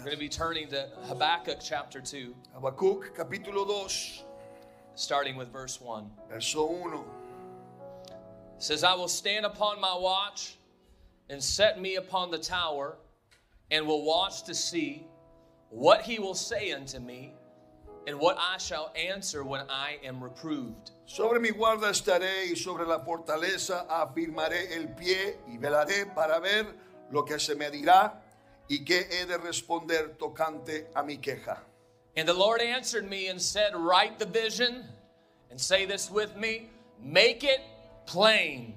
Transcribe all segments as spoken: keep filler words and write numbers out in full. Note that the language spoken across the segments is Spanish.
We're going to be turning to Habakkuk chapter two, Habacuc capítulo dos, starting with verse one. verso uno. It says, I will stand upon my watch and set me upon the tower, and will watch to see what he will say unto me, and what I shall answer when I am reproved. Sobre mi guarda estaré y sobre la fortaleza afirmaré el pie y velaré para ver lo que se me dirá y qué he de responder tocante a mi queja. And the Lord answered me and said, write the vision, and say this with me, make it plain.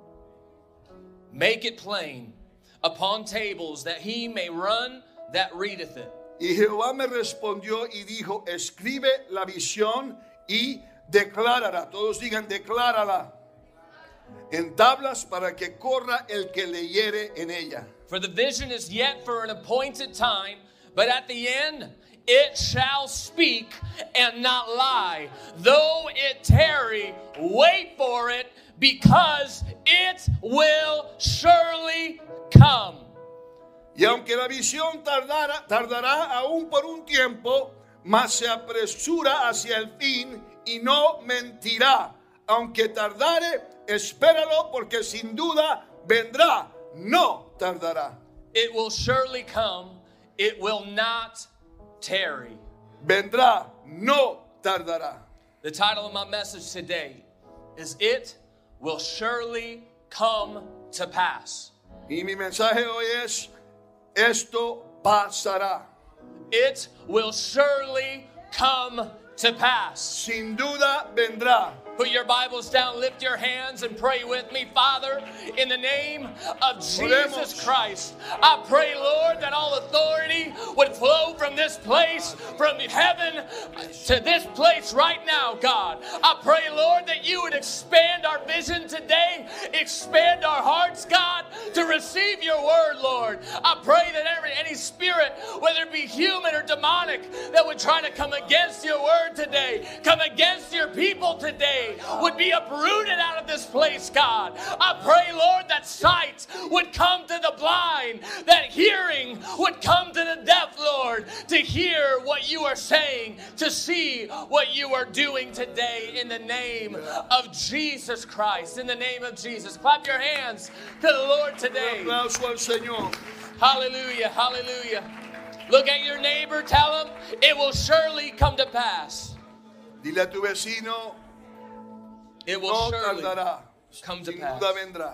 Make it plain upon tables, that he may run that readeth it. Y Jehová me respondió y dijo, escribe la visión y declárala. Todos digan, declárala en tablas para que corra el que leyere en ella. For the vision is yet for an appointed time, but at the end it shall speak and not lie. Though it tarry, wait for it, because it will surely come. Y aunque la visión tardara, tardará aún por un tiempo, mas se apresura hacia el fin y no mentirá. Aunque tardare, espéralo, porque sin duda vendrá, no tardará. It will surely come, it will not tarry. Vendrá, no tardará. The title of my message today is It Will Surely Come to Pass. Y mi mensaje hoy es, esto pasará. It will surely come to pass. Sin duda vendrá. Put your Bibles down, lift your hands, and pray with me. Father, in the name of Jesus Christ, I pray, Lord, that all authority would flow from this place, from heaven to this place right now, God. I pray, Lord, that you would expand our vision today, expand our hearts, God, to receive your word, Lord. I pray that every any spirit, whether it be human or demonic, that would try to come against your word today, come against your people today, would be uprooted out of this place, God. I pray, Lord, that sight would come to the blind, that hearing would come to the deaf, Lord, to hear what you are saying, to see what you are doing today in the name of Jesus Christ. In the name of Jesus. Clap your hands to the Lord today. Un aplauso al Señor. Hallelujah, hallelujah. Look at your neighbor, tell him, it will surely come to pass. Dile a tu vecino, It will no surely tardará. come to Sin pass. duda vendrá.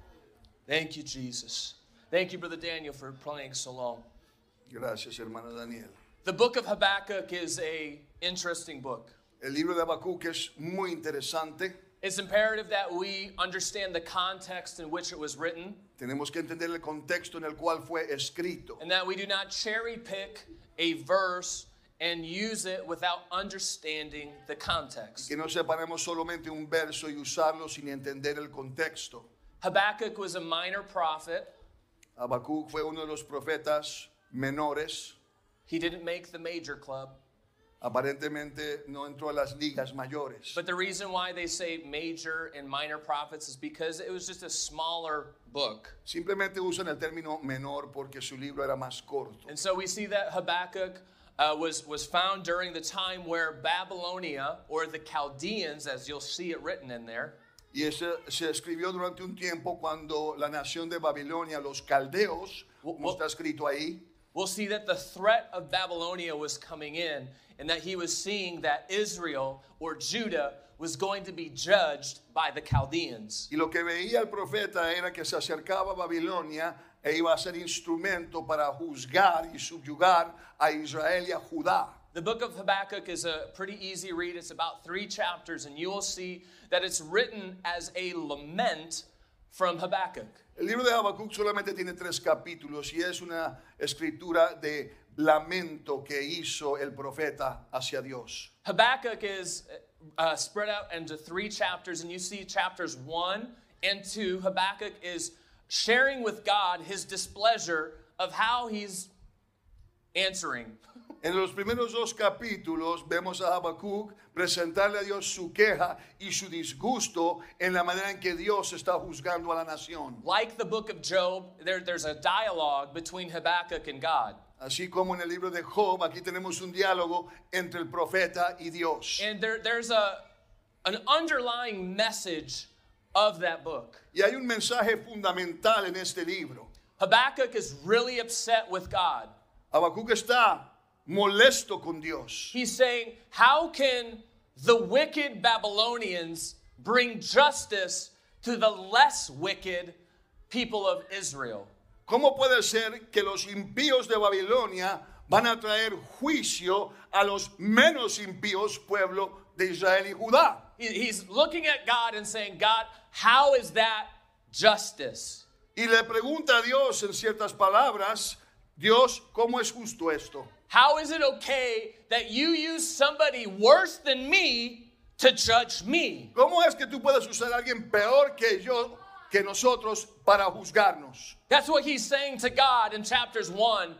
Thank you, Jesus. Thank you, Brother Daniel, for playing so long. Gracias, hermano Daniel. The book of Habakkuk is a interesting book. El libro de Habacuc es muy interesante. It's imperative that we understand the context in which it was written, Tenemos que entender el contexto en el cual fue escrito. and that we do not cherry pick a verse and use it without understanding the context. Que no separemos solamente un verso y usarlo sin entender el contexto. Habakkuk was a minor prophet. Habacuc fue uno de los profetas menores. He didn't make the major club. Aparentemente no entró a las ligas mayores. But the reason why they say major and minor prophets is because it was just a smaller book. Simplemente usan el término menor porque su libro era más corto. And so we see that Habakkuk uh, was, was found during the time where Babylonia, or the Chaldeans, as you'll see it written in there, Y ese se escribió durante un tiempo cuando la nación de Babilonia, los caldeos, como está escrito ahí, we'll see that the threat of Babylonia was coming in, and that he was seeing that Israel, or Judah, was going to be judged by the Chaldeans. y lo que veía el profeta era que se acercaba a Babilonia e iba a ser instrumento para juzgar y subyugar a Israel y a Judá. The book of Habakkuk is a pretty easy read. It's about three chapters, and you will see that it's written as a lament from Habakkuk. El libro de Habacuc solamente tiene tres capítulos y es una escritura de lamento que hizo el profeta hacia Dios. Habakkuk is uh, spread out into three chapters, and you see chapters one and two. Habakkuk is sharing with God his displeasure of how he's answering. En los primeros dos capítulos vemos a Habacuc presentarle a Dios su queja y su disgusto en la manera en que Dios está juzgando a la nación. Like the book of Job, there, there's a dialogue between Habakkuk and God. Así como en el libro de Job, aquí tenemos un diálogo entre el profeta y Dios. And there, there's a, an underlying message of that book. Y hay un mensaje fundamental en este libro. Habakkuk is really upset with God. Habacuc está molesto con Dios. He's saying, how can the wicked Babylonians bring justice to the less wicked people of Israel? ¿Cómo puede ser que los impíos de Babilonia van a traer juicio a los menos impíos pueblo de Israel y Judá? He's looking at God and saying, God, how is that justice? Y le pregunta a Dios en ciertas palabras, Dios, ¿cómo es justo esto? How is it okay that you use somebody worse than me to judge me? ¿Cómo es que tú puedes usar a alguien peor que yo, que nosotros, para juzgarnos? That's what he's saying to God in chapters one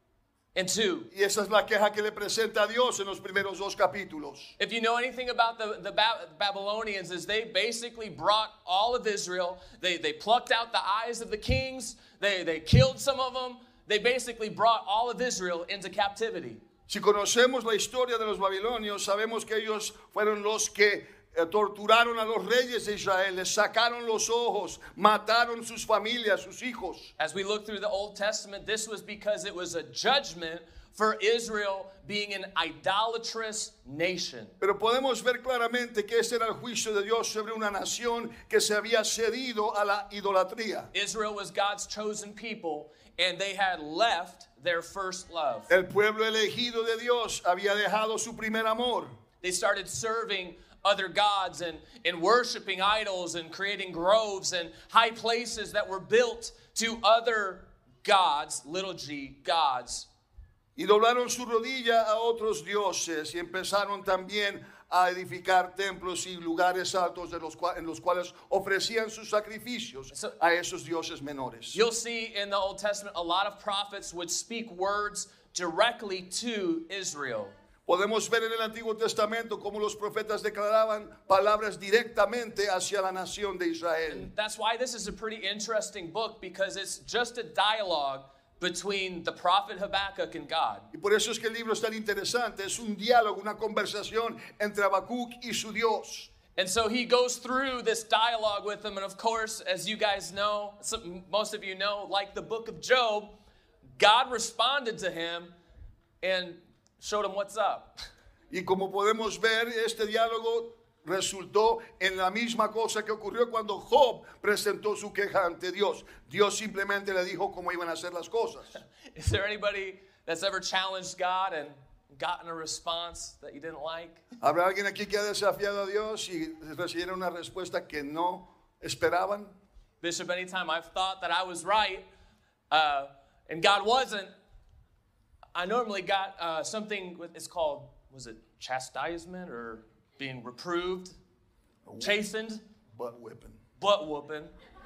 and two. Y esa es la queja que le presenta a Dios en los primeros dos capítulos. If you know anything about the, the ba- Babylonians, is they basically brought all of Israel. They, they plucked out the eyes of the kings. They, they killed some of them. They basically brought all of Israel into captivity. Si conocemos la historia de los babilonios, sabemos que ellos fueron los que eh, torturaron a los reyes de Israel, les sacaron los ojos, mataron sus familias, sus hijos. As we look through the Old Testament, this was because it was a judgment for Israel being an idolatrous nation. Pero podemos ver claramente que ese era el juicio de Dios sobre una nación que se había cedido a la idolatría. Israel was God's chosen people, and they had left their first love. El pueblo elegido de Dios había dejado su primer amor. They started serving other gods and, and worshiping idols and creating groves and high places that were built to other gods, little g, gods. Y doblaron su rodilla a otros dioses y empezaron también a edificar templos y lugares altos de los cuales, en los cuales ofrecían sus sacrificios So, a esos dioses menores. You'll see in the Old Testament a lot of prophets would speak words directly to Israel. Podemos ver en el Antiguo Testamento cómo los profetas declaraban palabras directamente hacia la nación de Israel. And that's why this is a pretty interesting book, because it's just a dialogue between the prophet Habakkuk and God. Y por eso es que el libro es tan interesante, es un diálogo, una conversación entre Habacuc y su Dios. And so he goes through this dialogue with them, and of course, as you guys know, some, most of you know, like the book of Job, God responded to him and showed him what's up. Y como podemos ver, este diálogo resultó en la misma cosa que ocurrió cuando Job presentó su queja ante Dios. Dios simplemente le dijo cómo iban a hacer las cosas. Is there anybody that's ever challenged God and gotten a response that you didn't like? ¿Habrá alguien aquí que ha desafiado a Dios y recibieron una respuesta que no esperaban? Bishop, anytime I've thought that I was right uh, and God wasn't, I normally got uh, something, with, it's called, was it chastisement or being reproved, chastened, Butt whipping. butt whooping.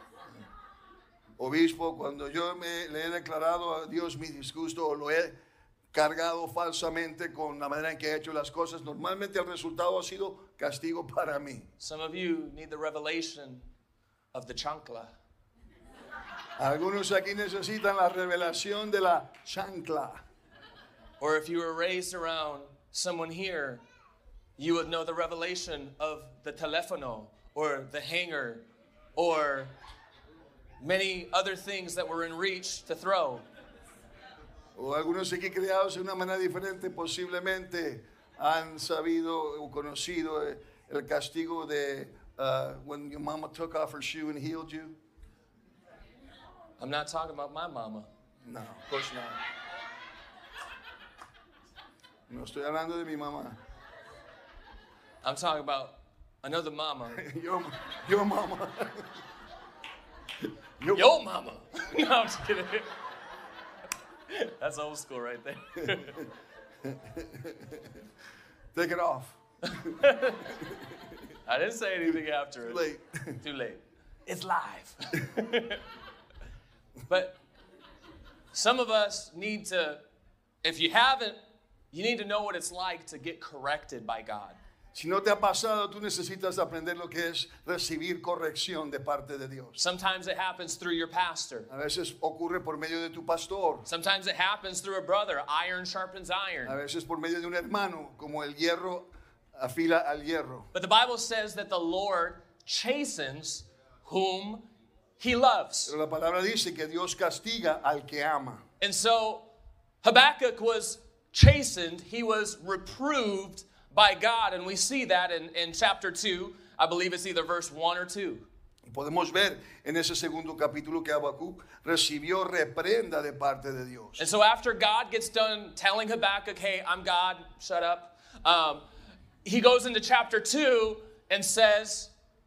Obispo, cuando yo me, le he declarado a Dios mi disgusto o lo he cargado falsamente con la manera en que he hecho las cosas, normalmente el resultado ha sido castigo para mí. Some of you need the revelation of the chancla. Algunos aquí necesitan la revelación de la chancla. Or if you were raised around someone here, you would know the revelation of the teléfono or the hanger or many other things that were in reach to throw. O algunos aquí criados de una manera diferente posiblemente han sabido o conocido el castigo de uh, when your mama took off her shoe and healed you. I'm not talking about my mama. No, of course not. No estoy hablando de mi mamá. I'm talking about another mama. Your, your mama. Your, Yo mama. No, I'm just kidding. That's old school right there. Take it off. I didn't say anything after Too it. late. Too late. It's live. But some of us need to, if you haven't, you need to know what it's like to get corrected by God. Si no te ha pasado, tú necesitas aprender lo que es recibir corrección de parte de Dios. Sometimes it happens through your pastor. A veces ocurre por medio de tu pastor. Sometimes it happens through a brother. Iron sharpens A iron. veces por medio de un hermano, como el hierro afila al hierro. But the Bible says that the Lord chastens whom he loves. Pero la palabra dice que Dios castiga al que ama. And so Habakkuk was chastened. He was reproved by God. And we see that in, in chapter two. I believe it's either verse one or two. Podemos ver en ese segundo capítulo que Habacuc recibió reprenda de parte de Dios. And so after God gets done telling Habakkuk, hey, I'm God, shut up. Um, he goes into chapter two and says,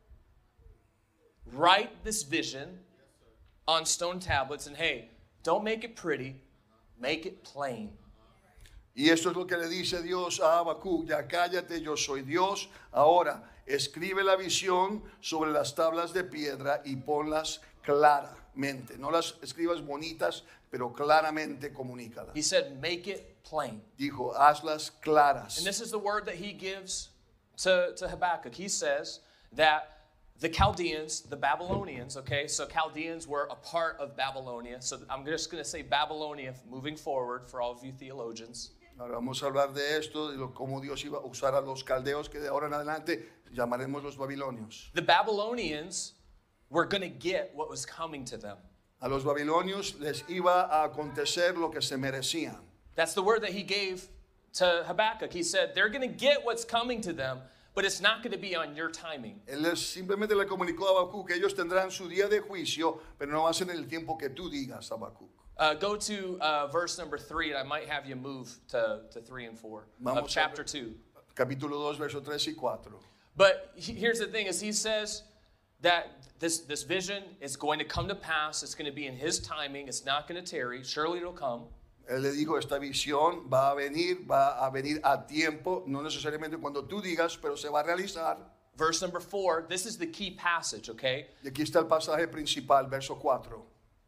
write this vision on stone tablets. And hey, don't make it pretty, make it plain. Y esto es lo que le dice Dios a Habacuc: ya cállate, yo soy Dios. Ahora escribe la visión sobre las tablas de piedra y ponlas claramente. No las escribas bonitas, pero claramente comunícalas. He said, make it plain. Dijo, hazlas claras. And this is the word that he gives to, to Habakkuk. He says that the Chaldeans, the Babylonians, okay, so Chaldeans were a part of Babylonia. So I'm just going to say Babylonia moving forward for all of you theologians. Ahora vamos a hablar de esto, de lo, cómo Dios iba a usar a los caldeos, que de ahora en adelante llamaremos los babilonios. The Babylonians were going to get what was coming to them. A los babilonios les iba a acontecer lo que se merecían. That's the word that he gave to Habakkuk. He said, they're going to get what's coming to them, but it's not going to be on your timing. Él les, simplemente le comunicó a Habacuc que ellos tendrán su día de juicio, pero no va a ser en el tiempo que tú digas, Habacuc. Uh, go to uh, verse number three, and I might have you move to, to three and four Vamos of chapter two. Capítulo dos, verso tres y cuatro. But he, here's the thing, is he says that this, this vision is going to come to pass. It's going to be in his timing. It's not going to tarry. Surely it'll come. Él le dijo, esta visión va a venir, va a venir a tiempo, no necesariamente cuando tú digas, pero se va a realizar. Verse number four, this is the key passage, okay? Y aquí está el pasaje principal, verso cuatro.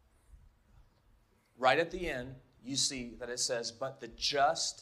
Right at the end, you see that it says, but the just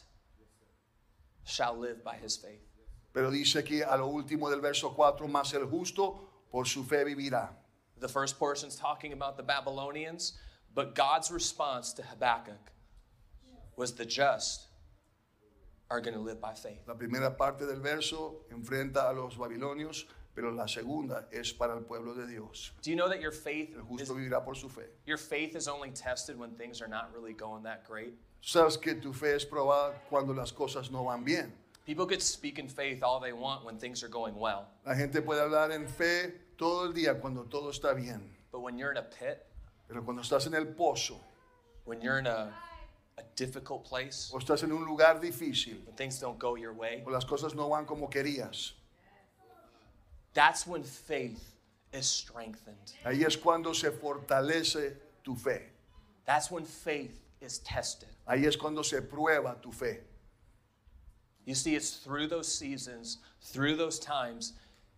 shall live by his faith. Pero dice aquí a lo último del verso cuatro, más el justo por su fe vivirá. The first portion's talking about the Babylonians, but God's response to Habakkuk was the just are going to live by faith. La primera parte del verso enfrenta a los babilonios, pero la segunda es para el pueblo de Dios. Do you know that your faith El is, justo vivirá por su fe. your faith is only tested when things are not really going that great? Sabes que tu fe es probada cuando las cosas no van bien. People could speak in faith all they want when things are going well. La gente puede hablar en fe todo el día cuando todo está bien, But when you're in a pit, pero cuando estás en el pozo when you're in a, a difficult place, o estás en un lugar difícil when things don't go your way, o las cosas no van como querías, that's when faith is strengthened. ahí es cuando se fortalece tu fe. That's when faith is tested. Ahí es cuando se prueba tu fe. You see, it's through those seasons, through those times,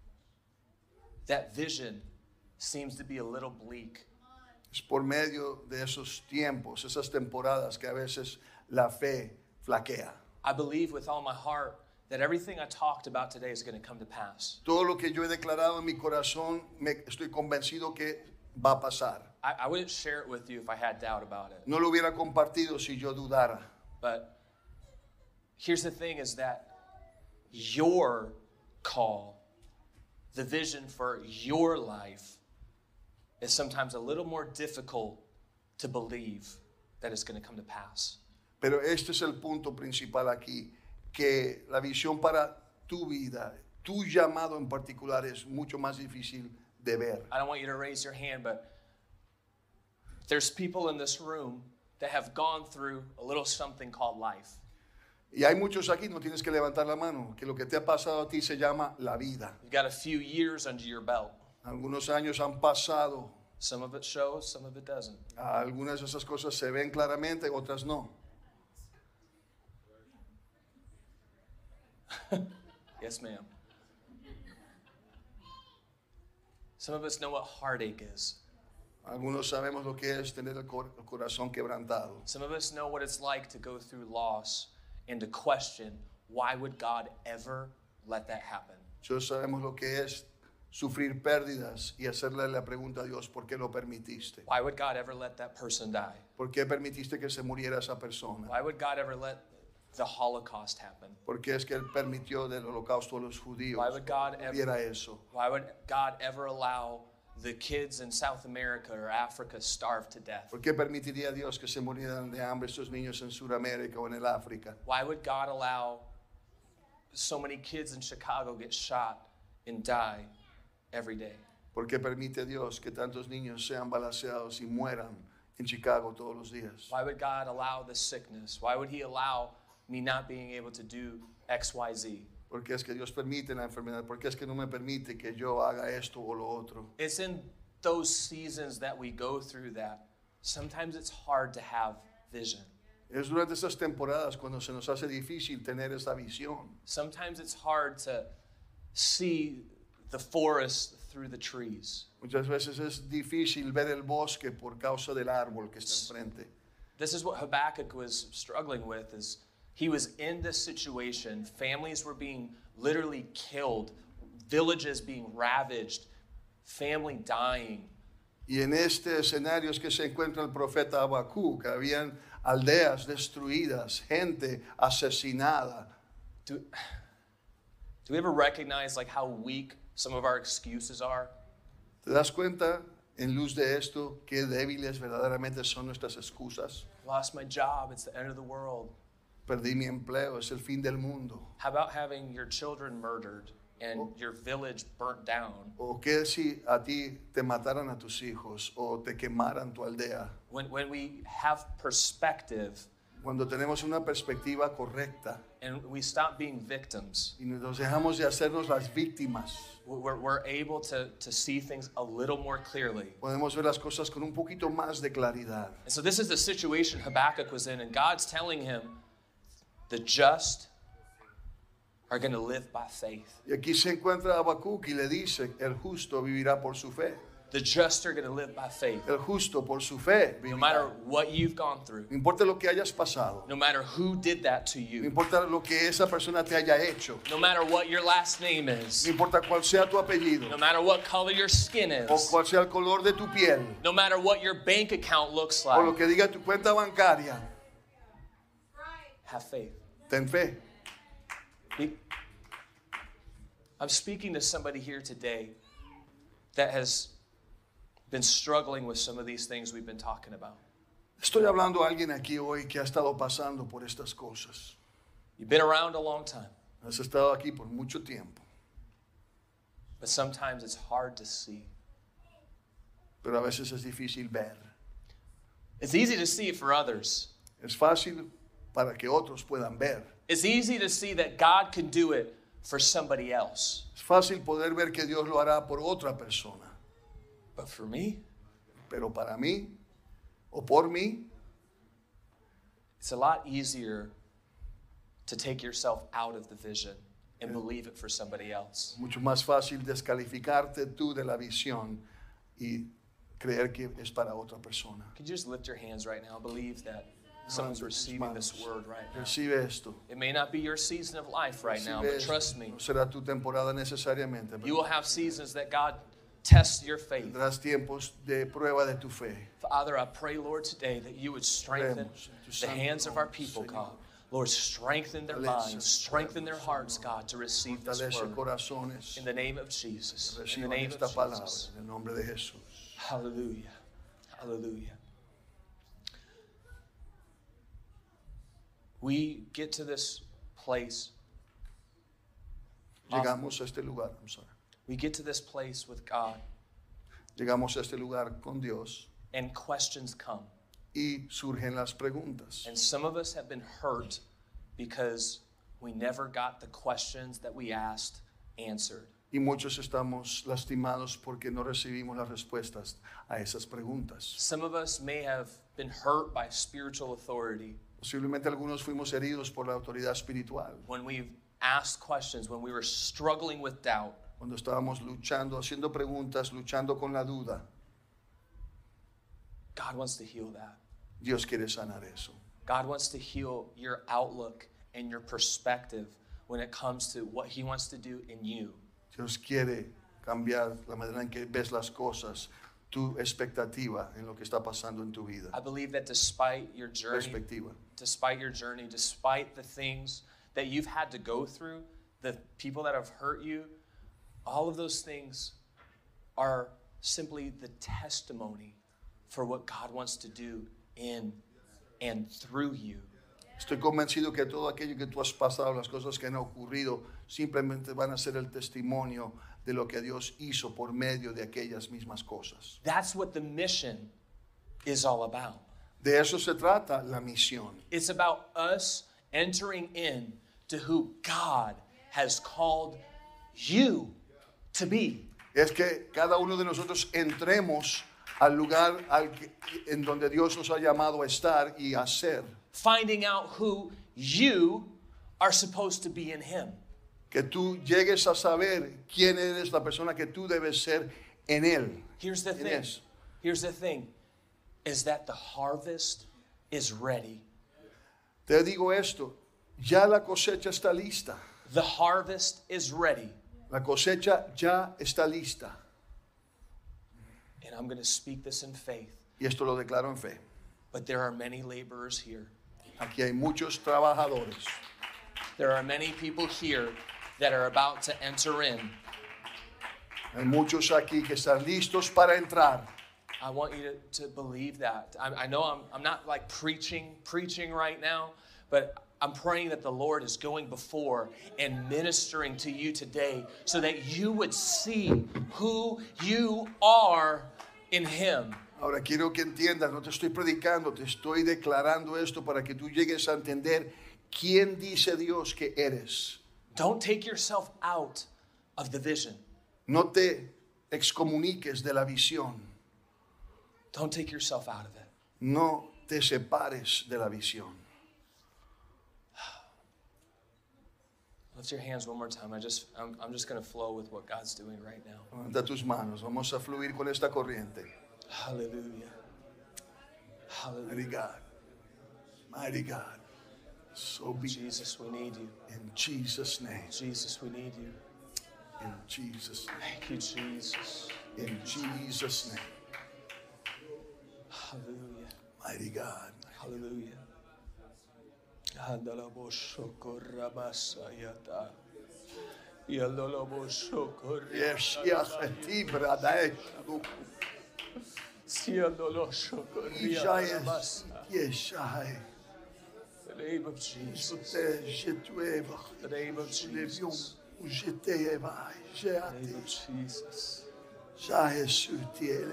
that vision seems to be a little bleak. Es por medio de esos tiempos, esas temporadas que a veces la fe flaquea. I believe with all my heart that everything I talked about today is going to come to pass. Todo lo que yo he declarado en mi corazón, me, estoy convencido que va a pasar. I, I wouldn't share it with you if I had doubt about it. No lo hubiera compartido si yo dudara. But here's the thing is that your call, the vision for your life, is sometimes a little more difficult to believe that it's going to come to pass. Pero este es el punto principal aquí, que la visión para tu vida, tu llamado en particular, es mucho más difícil de ver. I don't want you to raise your hand, but there's people in this room that have gone through a little something called life. Y hay muchos aquí, no tienes que levantar la mano, que lo que te ha pasado a ti se llama la vida. You've got a few years under your belt. Algunos años han pasado, Some of it shows, some of it doesn't. algunas de esas cosas se ven claramente, otras no. Yes, ma'am. Some of us know what heartache is. Algunos sabemos lo que es tener el cor- el corazón quebrantado. Some of us know what it's like to go through loss and to question, why would God ever let that happen. Nosotros sabemos lo que es sufrir pérdidas y hacerle la pregunta a Dios, ¿por qué lo permitiste? Why would God ever let that person die? ¿Por qué permitiste que se muriera esa persona? Why would God ever let the Holocaust happen? ¿Por qué es que Él permitió del holocausto a los judíos? Why would God Viera ever, eso. why would God ever allow the kids in South America or Africa starve to death? ¿Por qué permitiría Dios que se murieran de hambre estos niños en Sudamérica o en el África? Why would God allow so many kids in Chicago get shot and die every day? ¿Por qué permite Dios que tantos niños sean balaceados y mueran en Chicago todos los días? Why would God allow this sickness? Why would he allow me not being able to do X, Y, Z? ¿Por qué es que Dios permite la enfermedad? ¿Por qué es que no me permite que yo haga esto o lo otro? It's in those seasons that we go through that sometimes it's hard to have vision. Es durante esas temporadas cuando se nos hace difícil tener esa visión. Sometimes it's hard to see the forest through the trees. Muchas veces es difícil ver el bosque por causa del árbol que está enfrente. This is what Habakkuk was struggling with, is he was in this situation. Families were being literally killed, villages being ravaged, family dying. Y en este escenario es que se encuentra el profeta Habacuc, que habían aldeas destruidas, gente asesinada. Do, do we ever recognize like how weak some of our excuses are? ¿Te das cuenta, en luz de esto, qué débiles verdaderamente son nuestras excusas? Lost my job, it's the end of the world. Perdí mi empleo, es el fin del mundo. How about having your children murdered and your village burnt down? ¿O qué si a ti te mataran a tus hijos o te quemaran tu aldea? When, when we have perspective Cuando tenemos una perspectiva correcta and we stop being victims, y nos dejamos de hacernos las víctimas, we're, we're able to, to see things a little more clearly. podemos ver las cosas con un poquito más de claridad. And so this is the situation Habakkuk was in, and God's telling him the just are going to live by faith. Y aquí se encuentra Habacuc y le dice, el justo vivirá por su fe. The just are going to live by faith. El justo por su fe No vivirá. matter what you've gone through, No importa lo que hayas pasado, no matter who did that to no you, importa lo que esa persona te haya hecho, no matter what your last name is, no importa cuál sea tu apellido no matter what color your skin o is, cuál sea el color de tu piel no matter what your bank account looks o lo like, que diga tu cuenta bancaria, have faith. ten fe. Be- I'm speaking to somebody here today that has been struggling with some of these things we've been talking about. Estoy hablando a alguien aquí hoy que ha estado pasando por estas cosas. You've been around a long time, Has estado aquí por mucho tiempo, but sometimes it's hard to see. pero a veces es difícil ver. It's easy to see it for others. Es fácil para que otros puedan ver. It's easy to see that God can do it for somebody else. Es fácil poder ver que Dios lo hará por otra persona. But for me, Pero para mí, o por mí, it's a lot easier to take yourself out of the vision and believe it for somebody else. mucho más fácil descalificarte tú de la visión y creer que es para otra persona. Could you just lift your hands right now? Believe that someone's receiving this word right now. Recibe esto. It may not be your season of life right now, Recibe but esto. trust me, No será tu temporada necesariamente, you pero will have seasons that God tests your faith. tendrás tiempos de prueba de tu fe. Father, I pray, Lord, today that you would strengthen Oremos en tu the santo hands of our nombre, people, Señor. God. Lord, strengthen their Fortalece, minds, strengthen their hearts, God, to receive this Fortalece word. corazones. In the name of Jesus. In the Reciban name esta of palabra Jesus. en el nombre de Jesús. Hallelujah. Hallelujah. We get to this place. Llegamos a este lugar, I'm sorry. We get to this place with God, Llegamos a este lugar con Dios and questions come. y surgen las preguntas. And some of us have been hurt because we never got the questions that we asked answered. Y muchos estamos lastimados porque no recibimos las respuestas a esas preguntas. Some of us may have been hurt by spiritual authority Posiblemente algunos fuimos heridos por la autoridad espiritual when we've asked questions, when we were struggling with doubt. cuando estábamos luchando, haciendo preguntas, luchando con la duda. God wants to heal that. Dios quiere sanar eso. God wants to heal your outlook and your perspective when it comes to what he wants to do in you. Dios quiere cambiar la manera en que ves las cosas, tu expectativa en lo que está pasando en tu vida. I believe that despite your journey, Perspectiva. despite your journey, despite the things that you've had to go through, the people that have hurt you, all of those things are simply the testimony for what God wants to do in and through you. Estoy convencido que todo aquello que tú has pasado, las cosas que han ocurrido, simplemente van a ser el testimonio de lo que Dios hizo por medio de aquellas mismas cosas. That's what the mission is all about. De eso se trata la misión. It's about us entering in to who God has called you to be. Es que cada uno de nosotros entremos al lugar al que, en donde Dios nos ha llamado a estar y a ser. Finding out who you are supposed to be in Him. Que tú llegues a saber quién eres la persona que tú debes ser en Él. Here's the ¿Quién thing. es? Here's the thing. Is that the harvest is ready. Te digo esto, ya la cosecha está lista. The harvest is ready. La cosecha ya está lista. And I'm going to speak this in faith. Y esto lo declaro en fe. But there are many laborers here. Aquí hay muchos trabajadores. There are many people here that are about to enter in. Hay muchos aquí que están listos para entrar. I want you to, to believe that. I, I know I'm, I'm not like preaching, preaching right now, but I'm praying that the Lord is going before and ministering to you today so that you would see who you are in Him. Ahora quiero que entiendas, no te estoy predicando, te estoy declarando esto para que tú llegues a entender quién dice Dios que eres. Don't take yourself out of the vision. No te excomuniques de la visión. Don't take yourself out of it. No te separes de la visión. Lift your hands one more time. I just, I'm, I'm just going to flow with what God's doing right now. Levanta tus manos, vamos a fluir con esta corriente. Hallelujah. Hallelujah. Mighty God, mighty God, so be Jesus, we need you. in Jesus' name, Jesus, we need you. in Jesus' name, Thank you, Jesus. in Jesus' name, Hallelujah. mighty God. Hallelujah. Handalabosokorabasayata. Yandalabosokorabasayata. Yes, yes, tibra daeshadu. Siandalosokoriabasa. Yes, I. The name of Jesus. Je tueva, The name of Jesus. je te eva, je The name of Jesus. Shai sutiele,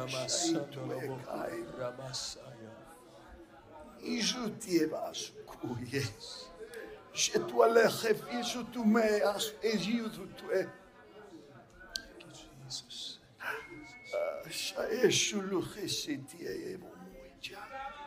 Andalamasandalabokorabasaya. Ijutieva sukuye. Je tu aleche fisu tu meas, ejiu tu. Jesus. Shai shuluche sitie evo muija.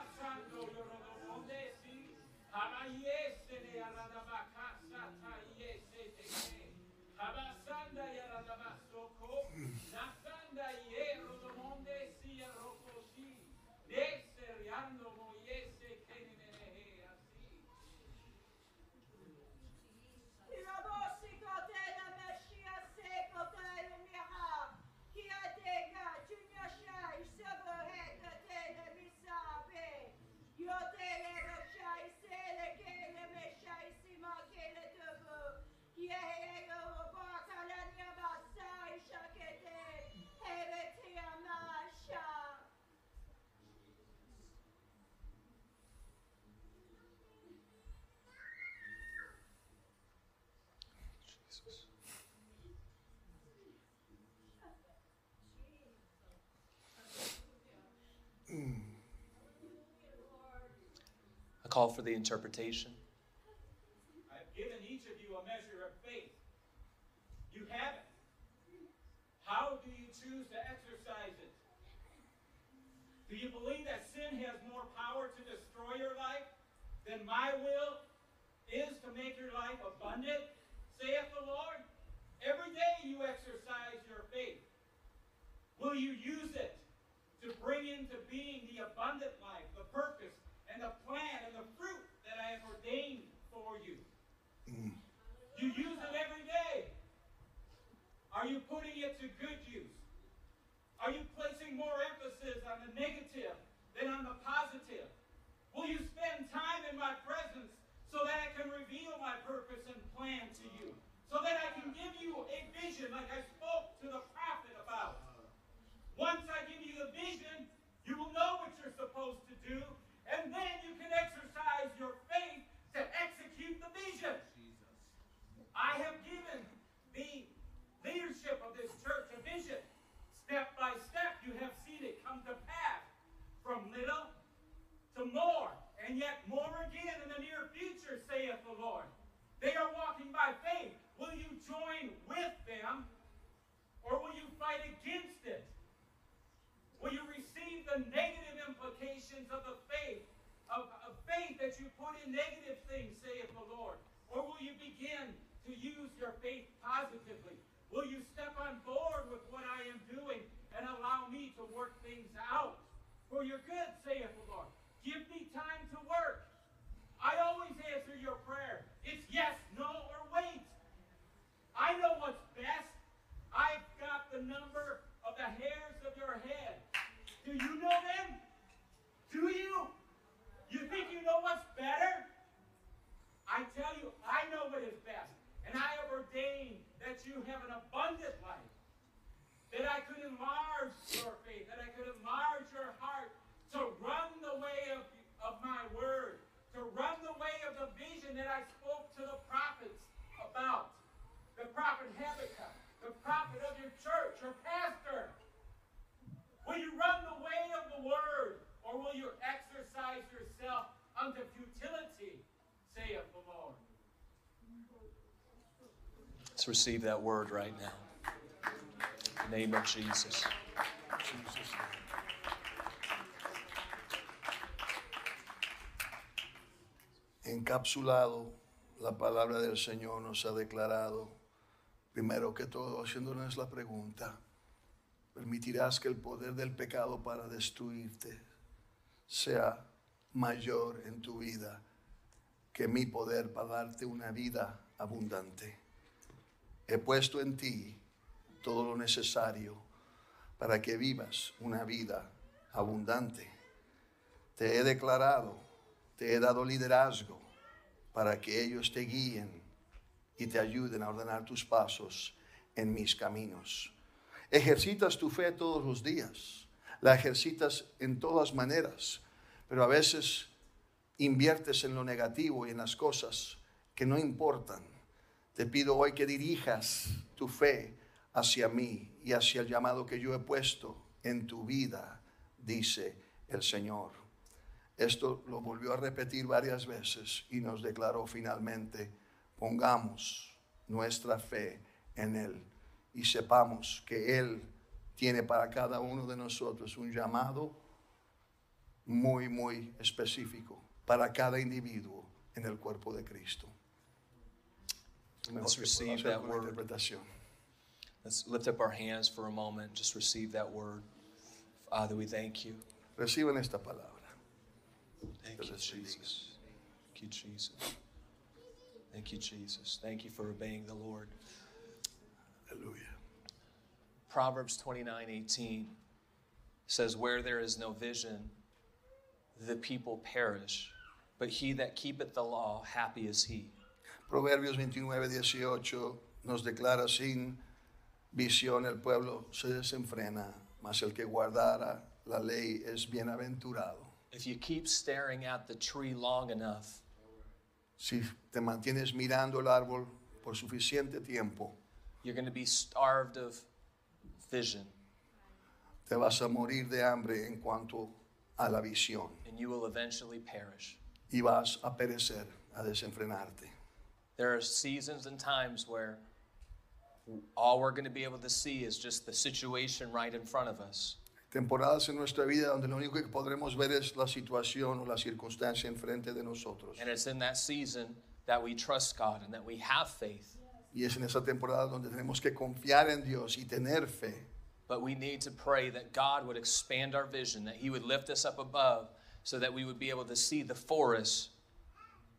I call for the interpretation. I've given each of you a measure of faith. You have it. How do you choose to exercise it? Do you believe that sin has more power to destroy your life than my will is to make your life abundant, saith the Lord? Every day you exercise your faith. Will you use it to bring into being the abundant life, the purpose, and the plan, and the fruit that I have ordained for you? Mm. You use it every day. Are you putting it to good use? Are you placing more emphasis on the negative than on the positive? Will you spend time in my presence so that I can reveal my purpose and plan to you? So that I can give you a vision like I spoke to the prophet about. Once I give you the vision, you will know what you're supposed to do, and then you can exercise your faith to execute the vision. Jesus. I have given the leadership of this church a vision. Step by step, you have seen it come to pass. From little to more, and yet more again in the near future, saith the Lord. They are walking by faith. Will you join with them, or will you fight against it? Will you receive the negative implications of the faith, of, of faith that you put in negative things, saith the Lord? Or will you begin to use your faith positively? Will you step on board with what I am doing and allow me to work things out for your good, saith the Lord? Give me time to work. I always answer your prayer. It's yes, no, or wait. I know what's best. I've got the number of the hairs of your head. Do you know them? Do you? You think you know what's better? I tell you, I know what is best. And I have ordained that you have an abundant life. That I could enlarge your faith. That I could enlarge your heart to run the way of, of my word. To run the way of the vision that I spoke to the prophets about. The prophet Habakkuk, the prophet of your church, your pastor. Will you run the way of the word, or will you exercise yourself unto futility, saith the Lord? Let's receive that word right now. In the name of Jesus. Jesus. Encapsulado, la palabra del Señor nos ha declarado, primero que todo, haciéndonos la pregunta: ¿permitirás que el poder del pecado para destruirte sea mayor en tu vida que mi poder para darte una vida abundante? He puesto en ti todo lo necesario para que vivas una vida abundante. Te he declarado, te he dado liderazgo para que ellos te guíen y te ayuden a ordenar tus pasos en mis caminos. Ejercitas tu fe todos los días, la ejercitas en todas maneras, pero a veces inviertes en lo negativo y en las cosas que no importan. Te pido hoy que dirijas tu fe hacia mí y hacia el llamado que yo he puesto en tu vida, dice el Señor. Esto lo volvió a repetir varias veces y nos declaró finalmente: pongamos nuestra fe en Él y sepamos que Él tiene para cada uno de nosotros un llamado muy, muy específico para cada individuo en el cuerpo de Cristo. Let's receive that word. Let's lift up our hands for a moment. Just receive that word. Father, we thank you. Reciban esta palabra. Thank you, Jesus. Thank you, Jesus. Thank you, Jesus. Thank you for obeying the Lord. Hallelujah. Proverbs twenty-nine eighteen says, where there is no vision, the people perish, but he that keepeth the law, happy is he. Proverbios veintinueve dieciocho nos declara: sin visión el pueblo se desenfrena, mas el que guardara la ley es bienaventurado. If you keep staring at the tree long enough, si te mantienes mirando el árbol por suficiente tiempo, you're going to be starved of vision. Te vas a morir de hambre en cuanto a la visión. And you will eventually perish. Y vas a perecer, a desenfrenarte. There are seasons and times where all we're going to be able to see is just the situation right in front of us. Temporadas en nuestra vida donde lo único que podremos ver es la situación o la circunstancia enfrente de nosotros. And it's in that season that we trust God and that we have faith. Y es en esa temporada donde tenemos que confiar en Dios y tener fe. But we need to pray that God would expand our vision, that He would lift us up above so that we would be able to see the forest.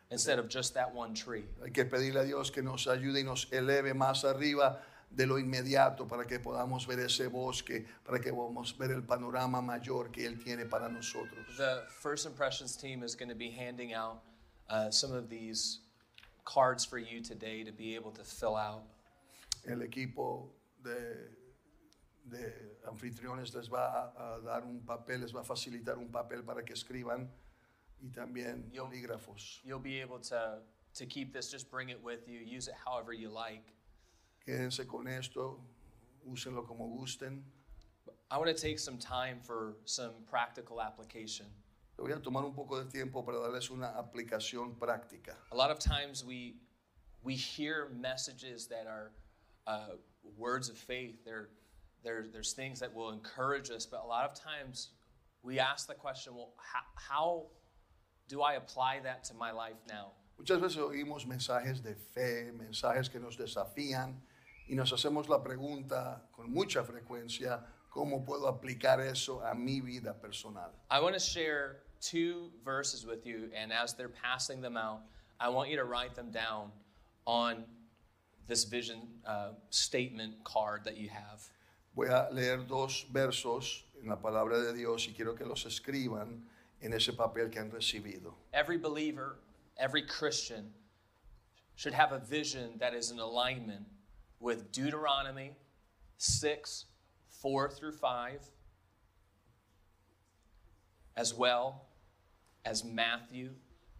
instead of just that one tree. Hay que pedirle a Dios que nos ayude y nos eleve más arriba de lo inmediato para que podamos ver ese bosque, para que podamos ver el panorama mayor que Él tiene para nosotros. The First Impressions team is going to be handing out uh, some of these cards for you today to be able to fill out. El equipo de, de anfitriones les va a, a dar un papel, les va a facilitar un papel para que escriban y también You'll- bolígrafos. You'll be able to, to keep this, just bring it with you, use it however you like. Quédense con esto, úsenlo como gusten. I want to take some time for some practical application. Voy a tomar un poco de tiempo para darles una aplicación práctica. A lot of times we we hear messages that are uh, words of faith. There, there, there's things that will encourage us, but a lot of times we ask the question, well, how, how do I apply that to my life now? Muchas veces oímos mensajes de fe, mensajes que nos desafían y nos hacemos la pregunta con mucha frecuencia, ¿cómo puedo aplicar eso a mi vida personal? I want to share two verses with you, and as they're passing them out, I want you to write them down on this vision uh, statement card that you have. Voy a leer dos versos en la palabra de Dios y quiero que los escriban en ese papel que han recibido. Every believer, every Christian should have a vision that is in alignment with Deuteronomy six, four through five, as well as Matthew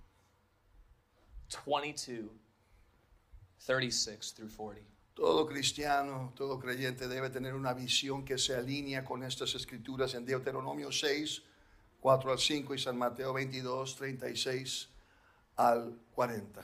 twenty-two, thirty-six through forty. Todo cristiano, todo creyente debe tener una visión que se alinea con estas escrituras en Deuteronomio seis, cuatro al cinco y San Mateo veintidós, treinta y seis al cuarenta.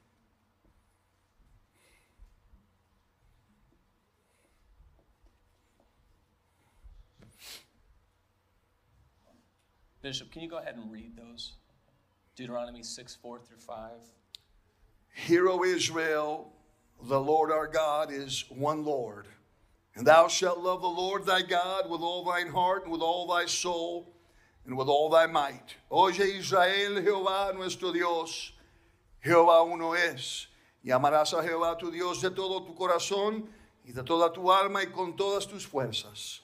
Bishop, can you go ahead and read those? Deuteronomy six, four through five. Hear, O Israel, the Lord our God is one Lord. And thou shalt love the Lord thy God with all thine heart and with all thy soul and with all thy might. Oye Israel, Jehová nuestro Dios, Jehová uno es. Y amarás a Jehová tu Dios de todo tu corazón y de toda tu alma y con todas tus fuerzas.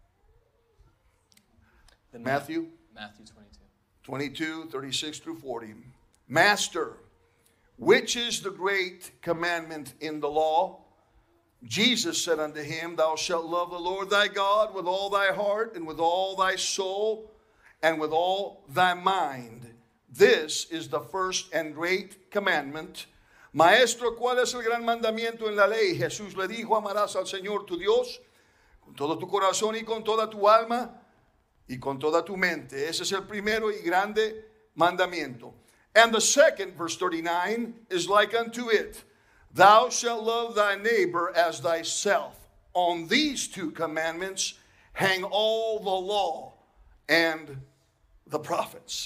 Then Matthew Matthew twenty-two. twenty-two, thirty-six through forty. Master, which is the great commandment in the law? Jesus said unto him, Thou shalt love the Lord thy God with all thy heart and with all thy soul and with all thy mind. This is the first and great commandment. Maestro, ¿cuál es el gran mandamiento en la ley? Jesús le dijo, amarás al Señor tu Dios con todo tu corazón y con toda tu alma y con toda tu mente. Ese es el primero y grande mandamiento. And the second, verse thirty-nine, is like unto it. Thou shalt love thy neighbor as thyself. On these two commandments hang all the law and the prophets.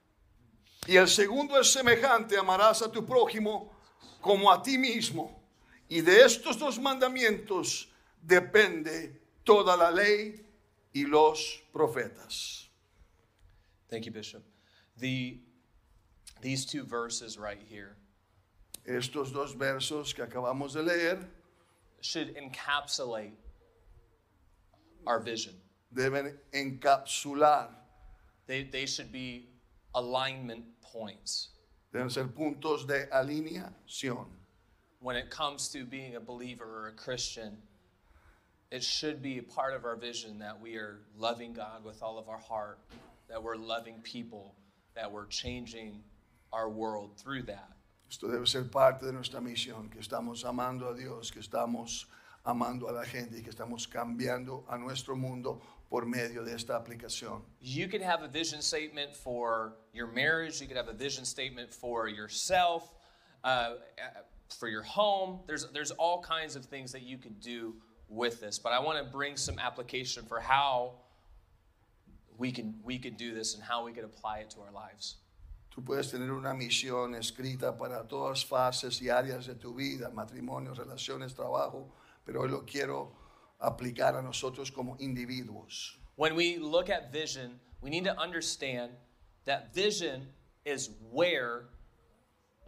Y el segundo es semejante, amarás a tu prójimo como a ti mismo. Y de estos dos mandamientos depende toda la ley y los profetas. Thank you, Bishop. The these two verses right here Estos dos versos que acabamos de leer should encapsulate our vision. deben encapsular, They they should be alignment points deben ser puntos de alineación. when it comes to being a believer or a Christian. It should be a part of our vision that we are loving God with all of our heart, that we're loving people, that we're changing our world through that. Esto debe ser parte de nuestra misión, que estamos amando a Dios, que estamos amando a la gente y que estamos cambiando a nuestro mundo por medio de esta aplicación. You could have a vision statement for your marriage. You could have a vision statement for yourself, uh, for your home. There's there's all kinds of things that you could do with this. But I want to bring some application for how we can we could do this and how we could apply it to our lives. Tú puedes tener una misión escrita para todas fases y áreas de tu vida, matrimonio, relaciones, trabajo, pero hoy lo quiero aplicar a nosotros como individuos. When we look at vision, we need to understand that vision is where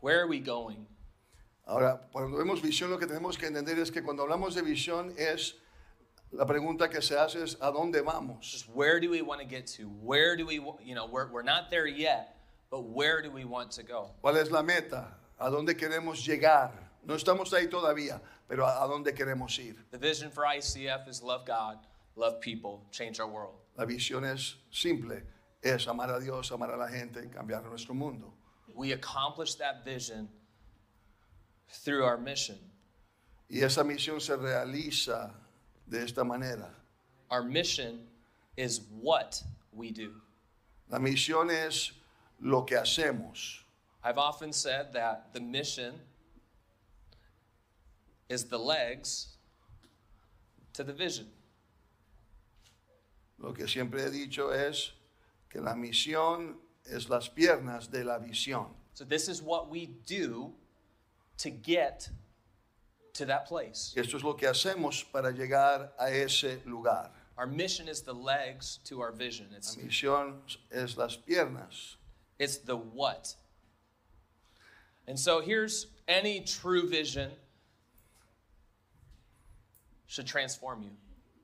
Where are we going? Ahora, cuando vemos visión, lo que tenemos que entender es que cuando hablamos de visión es la pregunta que se hace es ¿a dónde vamos? Just where do we want to get to? Where do we, wa- you know, we're, we're not there yet, but where do we want to go? ¿Cuál es la meta? ¿A dónde queremos llegar? No estamos ahí todavía, pero ¿a, a dónde queremos ir? The vision for I C F is love God, love people, change our world. La visión es simple, es amar a Dios, amar a la gente y cambiar nuestro mundo. We accomplish that vision through our mission. Y esa misión se realiza de esta manera. Our mission is what we do. La misión es lo que hacemos. I've often said that the mission is the legs to the vision. Lo que siempre he dicho es que la misión es las piernas de la visión. So this is what we do to get to that place. Esto es lo que hacemos para llegar a ese lugar. Our mission is the legs to our vision. La It's, misión es las piernas. it's the what. And so here's any true vision should transform you.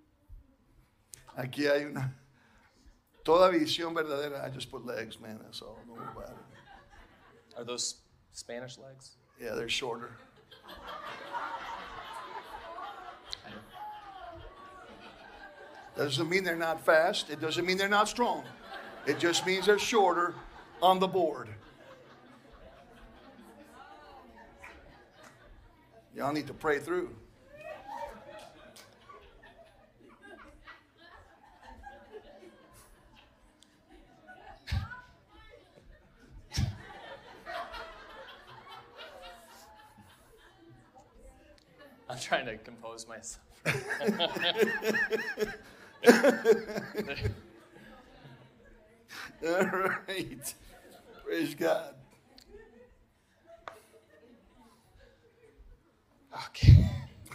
Aquí hay una... Toda visión verdadera, I just put legs, man, that's all. Don't worry about it. Are those Spanish legs? Yeah, they're shorter. Doesn't mean they're not fast. It doesn't mean they're not strong. It just means they're shorter on the board. Y'all need to pray through. I'm trying to compose myself. All right. Praise God. Okay.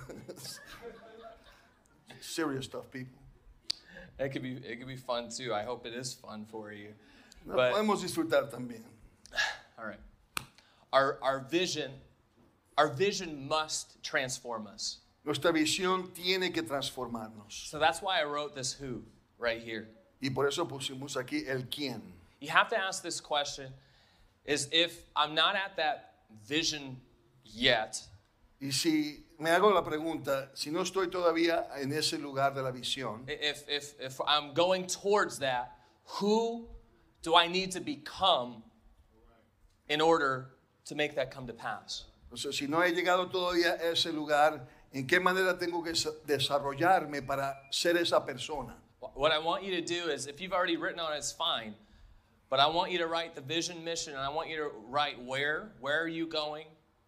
Serious stuff, people. It could be it could be fun too. I hope it is fun for you. No But podemos disfrutar también. all right. Our our vision our vision must transform us. Nuestra visión tiene que transformarnos. So that's why I wrote this who right here. Y por eso pusimos aquí el quién. You have to ask this question is if I'm not at that vision yet, Y si me hago la pregunta, si no estoy todavía en ese lugar de la visión, if if if I'm going towards that, who do I need to become in order to make that come to pass? o sea, si no he llegado todavía a ese lugar, ¿en qué manera tengo que sa- desarrollarme para ser esa persona? What I want you to do is, if you've already written on it, it's fine. But I want you to write the vision, mission, and I want you to write where. Where are you going?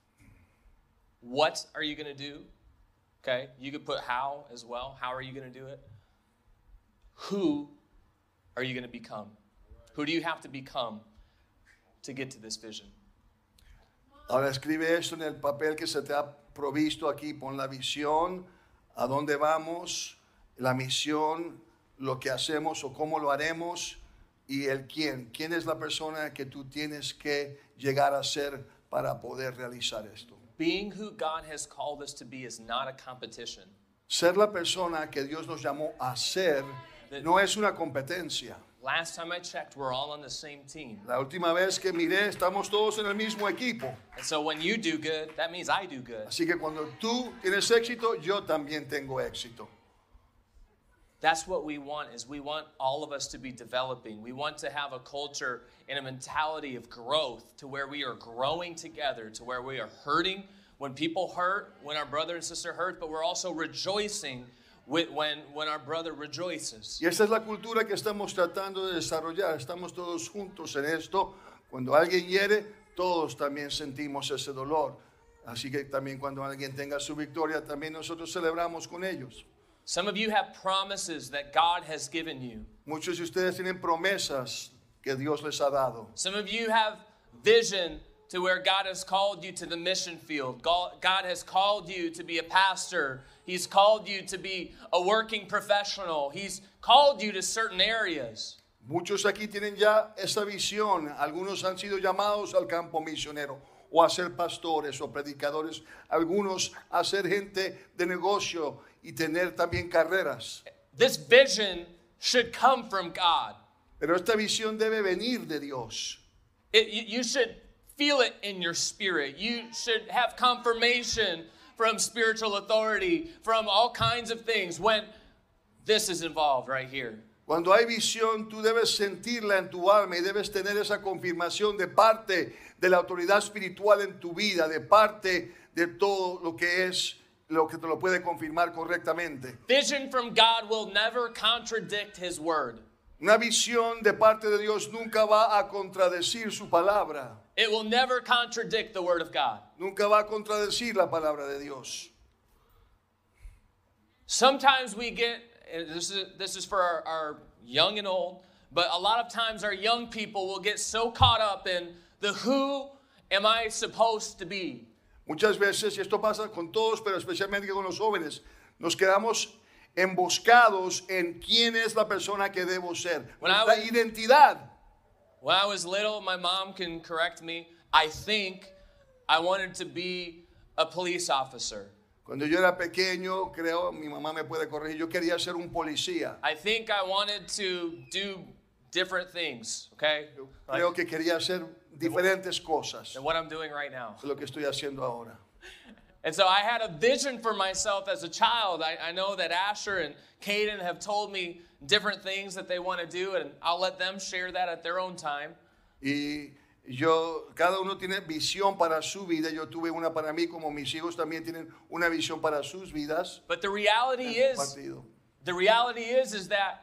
What are you going to do? Okay, you could put how as well. How are you going to do it? Who are you going to become? Who do you have to become to get to this vision? Ahora escribe esto en el papel que se te ha provisto aquí. Pon la visión, a dónde vamos, la misión, lo que hacemos o cómo lo haremos y el quién. ¿Quién es la persona que tú tienes que llegar a ser para poder realizar esto? Being who God has called us to be is not a competition. Ser la persona que Dios nos llamó a ser no es una competencia. Last time I checked, we're all on the same team. La última vez que miré, estamos todos en el mismo equipo. And so when you do good, that means I do good. Así que cuando tú tienes éxito, yo también tengo éxito. That's what we want, is we want all of us to be developing. We want to have a culture and a mentality of growth to where we are growing together, to where we are hurting when people hurt, when our brother and sister hurt, but we're also rejoicing with, when, when our brother rejoices. Y esa es la cultura que estamos tratando de desarrollar. Estamos todos juntos en esto. Cuando alguien hiere, todos también sentimos ese dolor. Así que también cuando alguien tenga su victoria, también nosotros celebramos con ellos. Some of you have promises that God has given you. Muchos de ustedes tienen promesas que Dios les ha dado. Some of you have vision to where God has called you to the mission field. God God has called you to be a pastor. He's called you to be a working professional. He's called you to certain areas. Muchos aquí tienen ya esa visión. Algunos han sido llamados al campo misionero. o a ser pastores o predicadores, algunos a ser gente de negocio y tener también carreras. This vision should come from God. Pero esta visión debe venir de Dios. It, you, you should feel it in your spirit. You should have confirmation from spiritual authority, from all kinds of things when this is involved right here. Cuando hay visión, tú debes sentirla en tu alma y debes tener esa confirmación de parte de la autoridad espiritual en tu vida, de parte de todo lo que es, lo que te lo puede confirmar correctamente. Vision from God will never contradict His word. Una visión de parte de Dios nunca va a contradecir su palabra. It will never contradict the word of God. Nunca va a contradecir la palabra de Dios. Sometimes we get, and this is, this is for our, our young and old, but a lot of times our young people will get so caught up in the who am I supposed to be. Muchas veces, y esto pasa con todos, pero especialmente con los jóvenes, nos quedamos emboscados en quién es la persona que debo ser. When I Nuestra was- identidad. When I was little, my mom can correct me. I think I wanted to be a police officer. Cuando yo era pequeño, creo, mi mamá me puede corregir, yo quería ser un policía. I think I wanted to do different things, okay? Like, Creo que quería hacer diferentes cosas. than what I'm doing right now. Es lo que estoy haciendo ahora. And so I had a vision for myself as a child. I, I know that Asher and Caden have told me different things that they want to do, and I'll let them share that at their own time. Y yo, cada uno tiene visión para su vida. Yo tuve una para mí, como mis hijos también tienen una visión para sus vidas. But the reality is, Partido. the reality is, is that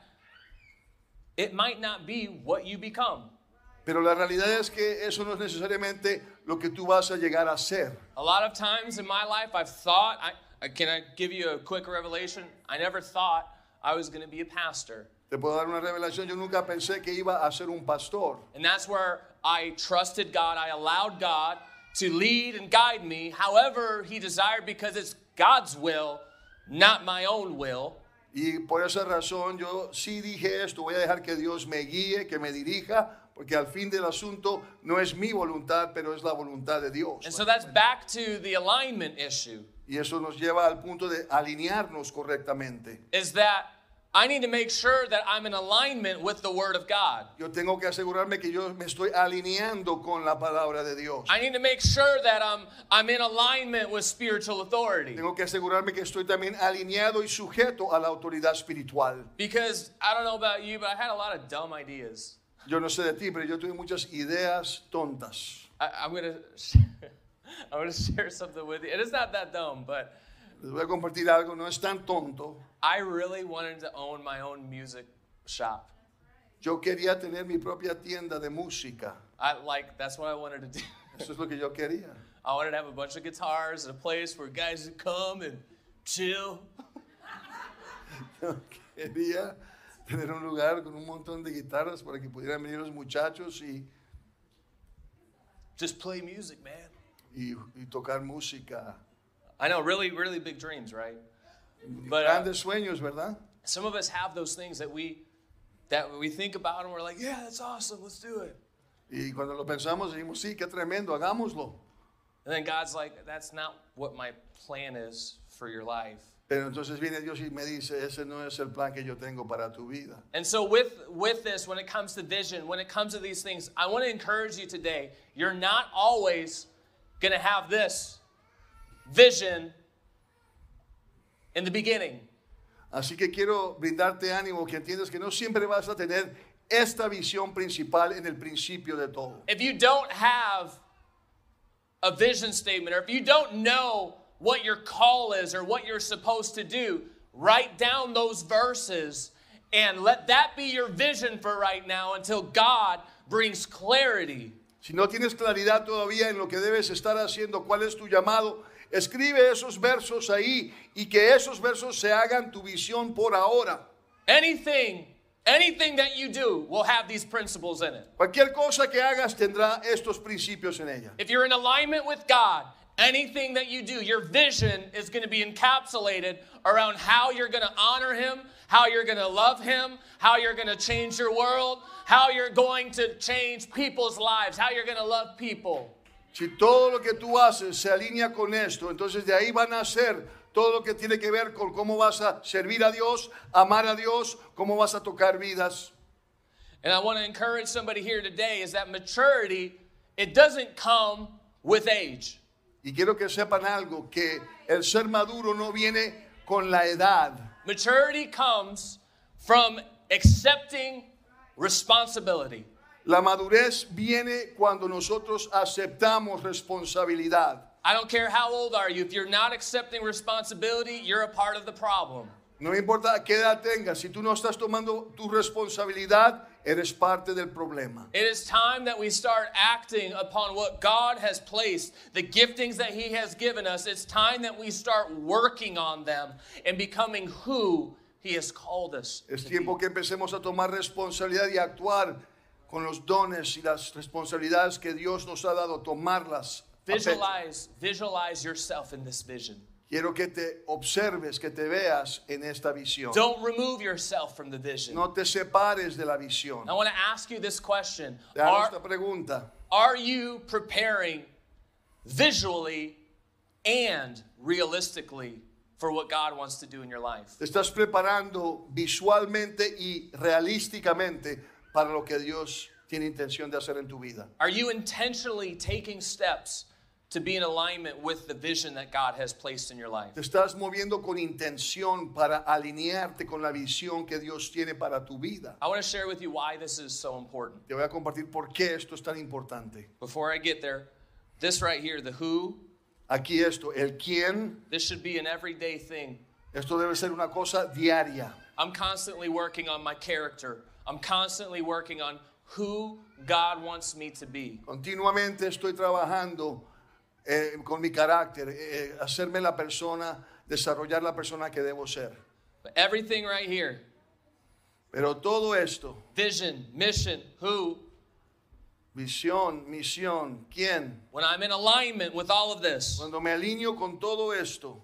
it might not be what you become. Pero la realidad es que eso no es necesariamente lo que tú vas a llegar a ser. A lot of times in my life, I've thought, I, I, can I give you a quick revelation? I never thought I was going to be a pastor. Te puedo dar una revelación. Yo nunca pensé que iba a ser un pastor. And that's where I trusted God. I allowed God to lead and guide me however He desired, because it's God's will, not my own will. Y por esa razón yo sí dije esto, voy a dejar que Dios me guíe, que me dirija, porque al fin del asunto no es mi voluntad, pero es la voluntad de Dios. And so that's back to the alignment issue, Y eso nos lleva al punto de alinearnos correctamente. is that I need to make sure that I'm in alignment with the Word of God. Yo tengo que asegurarme que yo me estoy alineando con la palabra de Dios. I need to make sure that I'm, I'm in alignment with spiritual authority. Tengo que asegurarme que estoy también alineado y sujeto a la autoridad espiritual. Because I don't know about you, but I had a lot of dumb ideas. Yo no sé de ti, pero yo tuve muchas ideas tontas. I, I'm gonna, I'm gonna share something with you. It is not that dumb, but Les voy a compartir algo, no es tan tonto. I really wanted to own my own music shop. Yo quería tener mi propia tienda de música. I like that's what I wanted to do. Eso es lo que yo quería. I wanted to have a bunch of guitars and a place where guys would come and chill. Yo quería tener un lugar con un montón de guitarras para que pudieran venir los muchachos y, Just play music, man. y, y tocar música. I know, really, really big dreams, right? But uh, Grandes sueños, ¿verdad? some of us have those things that we that we think about and we're like, yeah, that's awesome, let's do it. Y cuando lo pensamos decimos, sí, qué tremendo, hagámoslo. And then God's like, that's not what my plan is for your life. Pero entonces viene Dios y me dice, ese no es el plan que yo tengo para tu vida. And so with with this, when it comes to vision, when it comes to these things, I want to encourage you today. You're not always going to have this vision in the beginning. Así que quiero brindarte ánimo, que entiendas que no siempre vas a tener esta visión principal en el principio de todo. If you don't have a vision statement, or if you don't know what your call is or what you're supposed to do, write down those verses and let that be your vision for right now until God brings clarity. Si no tienes claridad todavía en lo que debes estar haciendo, cuál es tu llamado, escribe esos versos ahí y que esos versos se hagan tu visión por ahora. Anything, anything that you do will have these principles in it. Cualquier cosa que hagas tendrá estos principios en ella. If you're in alignment with God, anything that you do, your vision is going to be encapsulated around how you're going to honor Him, how you're going to love Him, how you're going to change your world, how you're going to change people's lives, how you're going to love people. Si todo lo que tú haces se alinea con esto, entonces de ahí van a ser todo lo que tiene que ver con cómo vas a servir a Dios, amar a Dios, cómo vas a tocar vidas. And I want to encourage somebody here today is that maturity, it doesn't come with age. Y quiero que sepan algo, que el ser maduro no viene con la edad. Maturity comes from accepting responsibility. La madurez viene cuando nosotros aceptamos responsabilidad. I don't care how old are you. If you're not accepting responsibility, you're a part of the problem. No me importa qué edad tengas, si tú no estás tomando tu responsabilidad, eres parte del problema. It is time that we start acting upon what God has placed, the giftings that He has given us. It's time that we start working on them and becoming who He has called us Es to tiempo be. que empecemos a tomar responsabilidad y actuar con los dones y las responsabilidades que Dios nos ha dado, tomarlas. a pecho. Visualize, visualize yourself in this vision. Quiero que te observes, que te veas en esta visión. Don't remove yourself from the vision. No te separes de la visión. I want to ask you this question. Te hago Are, esta pregunta. are you preparing visually and realistically for what God wants to do in your life? Te estás preparando visualmente y realísticamente para lo que Dios tiene intención de hacer en tu vida. Are you intentionally taking steps to be in alignment with the vision that God has placed in your life? Te estás moviendo con intención para alinearte con la visión que Dios tiene para tu vida. I want to share with you why this is so important. Te voy a compartir por qué esto es tan importante. Before I get there, this right here, the who, Aquí esto, el quién, this should be an everyday thing. esto debe ser una cosa diaria. I'm constantly working on my character. I'm constantly working on who God wants me to be. Continuamente estoy trabajando eh, con mi carácter, eh, hacerme la persona, desarrollar la persona que debo ser. But everything right here, Pero todo esto, vision, mission, who, visión, misión, quién, when I'm in alignment with all of this, cuando me alineo con todo esto,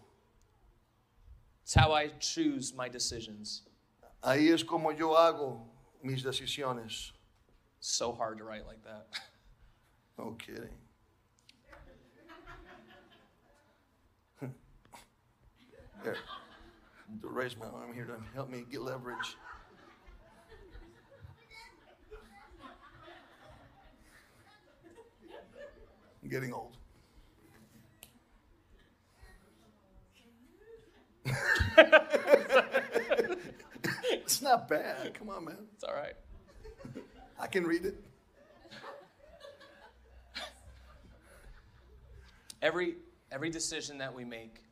it's how I choose my decisions. ahí es como yo hago mis decisiones. So hard to write like that. No kidding. Here, to raise my arm here to help me get leverage. I'm getting old. It's not bad. Come on, man. It's all right. I can read it. Every every decision that we make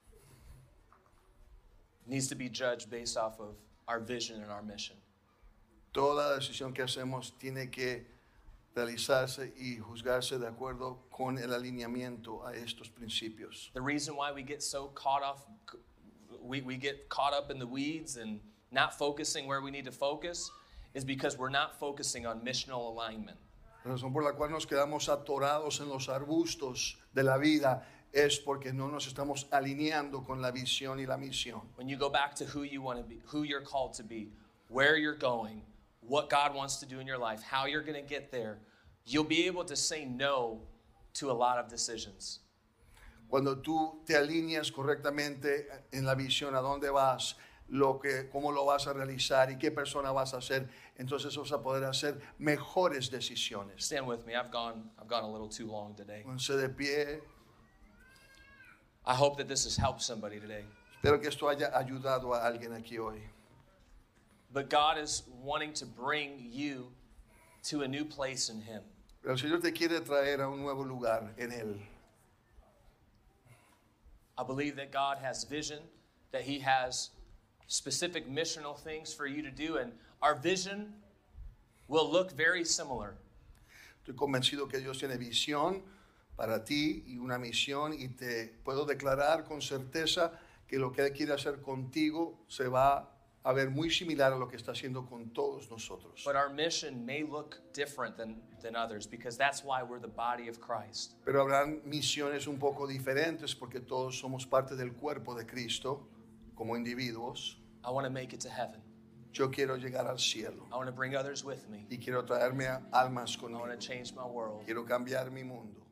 needs to be judged based off of our vision and our mission. Toda decisión que hacemos tiene que realizarse y juzgarse de acuerdo con el alineamiento a estos principios. The reason why we get so caught off we, we get caught up in the weeds and not focusing where we need to focus is because we're not focusing on missional alignment. La razón por la cual nos quedamos atorados en los arbustos de la vida es porque no nos estamos alineando con la visión y la misión. When you go back to who you want to be, who you're called to be, where you're going, what God wants to do in your life, how you're going to get there, you'll be able to say no to a lot of decisions. Cuando tú te alineas correctamente en la visión a dónde vas, lo que, cómo lo vas a realizar y qué persona vas a ser, entonces vas a poder hacer mejores decisiones. Stand with me. I've gone I've gone a little too long today. Pónganse de pie. I hope that this has helped somebody today. Espero que esto haya ayudado a alguien aquí hoy. But God is wanting to bring you to a new place in Him. Pero el Señor te quiere traer a un nuevo lugar en Él. I believe that God has vision, that He has specific missional things for you to do, and our vision will look very similar. Estoy convencido que Dios tiene visión para ti y una misión, y te puedo declarar con certeza que lo que Él quiere hacer contigo se va a ver muy similar a lo que está haciendo con todos nosotros. But our mission may look different than, than others because that's why we're the body of Christ. Pero habrán misiones un poco diferentes porque todos somos parte del cuerpo de Cristo como individuos. I want to make it to heaven. Yo quiero llegar al cielo I want to bring others with me. y quiero traerme a almas I want conmigo. to change my world. Quiero cambiar mi mundo.